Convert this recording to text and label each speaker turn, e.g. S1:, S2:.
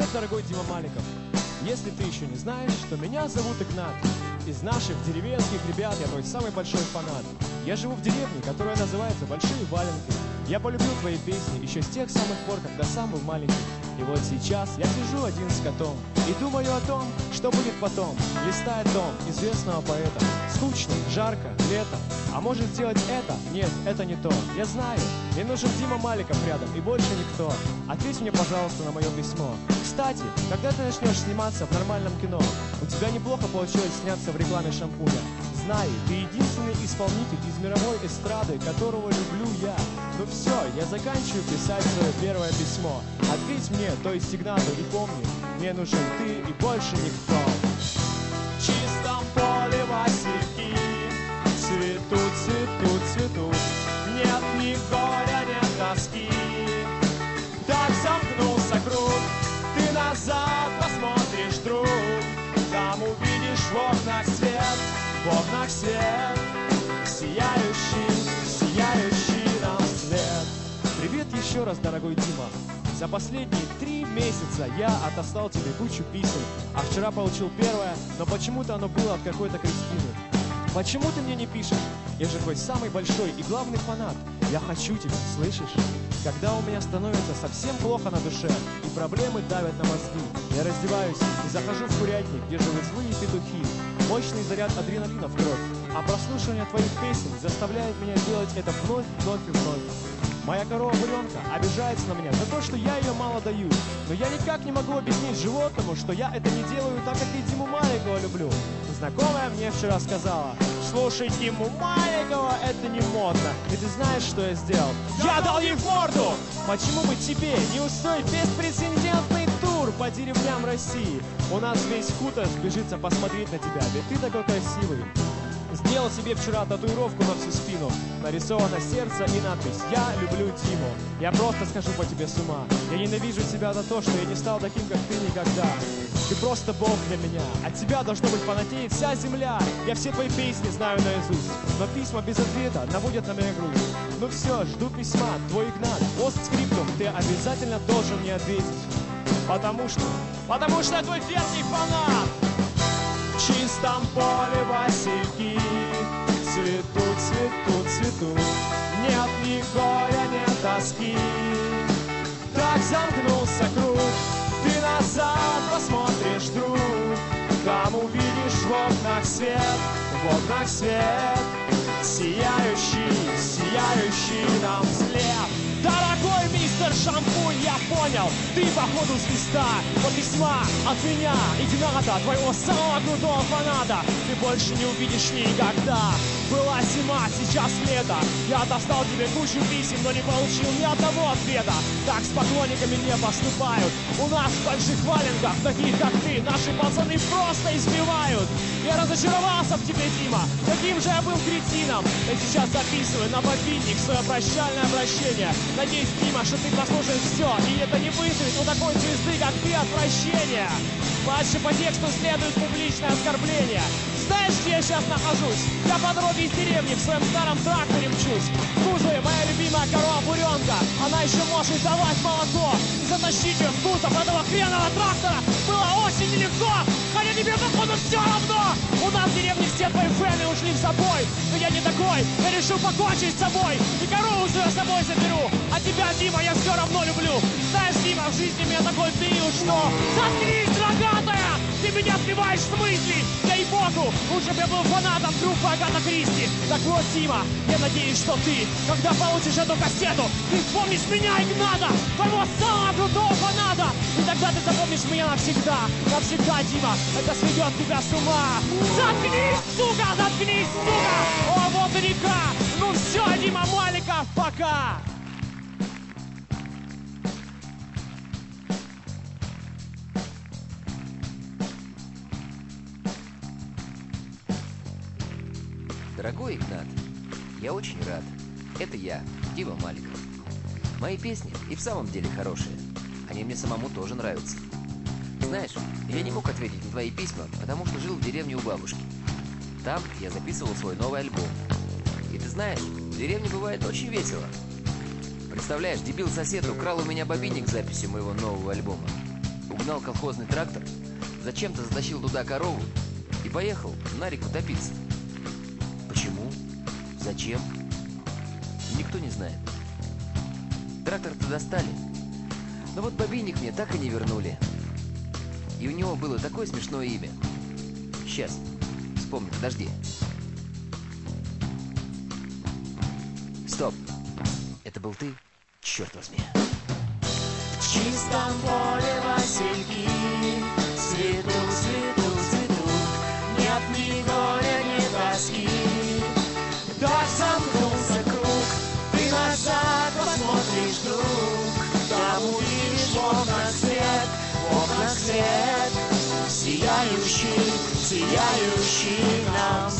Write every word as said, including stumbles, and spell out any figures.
S1: Привет, дорогой Дима Маликов. Если ты еще не знаешь, что меня зовут Игнат. Из наших деревенских ребят я твой самый большой фанат. Я живу в деревне, которая называется Большие Валенки. Я полюбил твои песни еще с тех самых пор, когда сам был маленький. И вот сейчас я сижу один с котом и думаю о том, что будет потом. Листая том известного поэта. Скучно, жарко, лето. А может сделать это? Нет, это не то. Я знаю, мне нужен Дима Маликов рядом и больше никто. Ответь мне, пожалуйста, на мое письмо. Кстати, когда ты начнешь сниматься в нормальном кино? У тебя неплохо получилось сняться в рекламе шампуня. Знаю, ты единственный исполнитель из мировой эстрады, которого люблю я. Ну все, я заканчиваю писать свое первое письмо. Ответь мне, то есть Игнату, и помни, мне нужен ты и больше никто. В чистом поле васильки цветут, цветут, цветут. Нет ни горя, нет тоски. Так замкнулся круг. Ты назад посмотришь, друг. Там увидишь в окнах свет, в окнах свет, сияющий, сияющий нам вслед. Привет еще раз, дорогой Дима. За последние три месяца я отослал тебе кучу писем, а вчера получил первое, но почему-то оно было от какой-то Кристины. Почему ты мне не пишешь? Я же твой самый большой и главный фанат. Я хочу тебя, слышишь? Когда у меня становится совсем плохо на душе и проблемы давят на мозги, я раздеваюсь и захожу в курятник, где живут злые петухи. Мощный заряд адреналина в кровь, а прослушивание твоих песен заставляет меня делать это вновь, вновь и вновь. Моя корова-буренка обижается на меня за то, что я ее мало даю. Но я никак не могу объяснить животному, что я это не делаю так, как и Диму Маликова люблю. Знакомая мне вчера сказала: слушай, Диму Маликова это не модно. И ты знаешь, что я сделал? Я дал ей в морду! Почему бы тебе не устроить беспрецедентный тур по деревням России? У нас весь хутор сбежится посмотреть на тебя, ведь ты такой красивый. Сделал себе вчера татуировку на всю спину. Нарисовано сердце и надпись: я люблю Диму. Я просто схожу по тебе с ума. Я ненавижу себя за то, что я не стал таким, как ты, никогда. Ты просто бог для меня. От тебя должно быть фанатеет вся земля. Я все твои песни знаю наизусть, но письма без ответа наводят на меня грусть. Ну все, жду письма, твой Игнат. Постскриптум, ты обязательно должен мне ответить. Потому что, потому что я твой верный фанат. В чистом поле васильки цветут, цветут, цветут. Нет ни горя, нет тоски. Так замкнулся круг. Ты назад посмотришь, друг. Там увидишь в окнах свет, в окнах свет, сияющий, сияющий нам вслед. Дорогой мистер Шампунь, я понял, ты походу звезда. Вот письма от меня, Игната, твоего самого крутого фаната, ты больше не увидишь никогда. Была зима, сейчас лето. Я достал тебе кучу писем, но не получил ни одного ответа. Так с поклонниками не поступают. У нас в Больших Валенках, таких как ты, наши пацаны просто избивают. Я разочаровался в тебе, Дима, каким же я был кретином. Я сейчас записываю на мобильник свое прощальное обращение. Надеюсь, Дима, что ты послушаешь все, и это не вызовет у такой звезды, как ты, отвращения. Дальше по тексту следует публичное оскорбление. Знаешь, где я сейчас нахожусь? Я по дороге из деревни в своем старом тракторе мчусь. В кузове моя любимая корова-буренка. Она еще может давать молоко. И затащить ее в кузов этого хренового трактора было очень нелегко. Хотя тебе, походу, все равно. У нас в деревне все твои фэны ушли в забой. Но я не такой. Я решил покончить с собой. И корову свою с собой заберу. А тебя, Дима, я все равно люблю. Знаешь, Дима, в жизни у меня такой период, что... Заткнись, рогатая! Ты меня сбиваешь с мыслей. Ей-богу, лучше бы я был фанатом группы Агата Кристи. Так вот, Дима, я надеюсь, что ты, когда получишь эту кассету, ты вспомнишь меня, Игната, твоего самого крутого фаната. И тогда ты запомнишь меня навсегда. Навсегда, Дима, это сведет тебя с ума. Заткнись, сука, заткнись, сука. О, вот и река. Ну все, Дима Маликов, пока.
S2: Дорогой Игнат, я очень рад. Это я, Дима Маликов. Мои песни и в самом деле хорошие. Они мне самому тоже нравятся. Знаешь, я не мог ответить на твои письма, потому что жил в деревне у бабушки. Там я записывал свой новый альбом. И ты знаешь, в деревне бывает очень весело. Представляешь, дебил-сосед украл у меня бобинник с записью моего нового альбома. угнал колхозный трактор, зачем-то затащил туда корову и поехал на реку топиться. Почему? Зачем? Никто не знает. Трактор-то достали, но вот бобинник мне так и не вернули. И у него было такое смешное имя. Сейчас, вспомню, подожди. Стоп. Это был ты? Черт возьми.
S3: В чистом поле васильки цветут, цветут, цветут. Нет ни горя, ни тоски. Дождь замкнулся круг. Ты назад посмотришь вдруг. Там увидишь в окнах свет, в окнах свет, сияющий, сияющий нам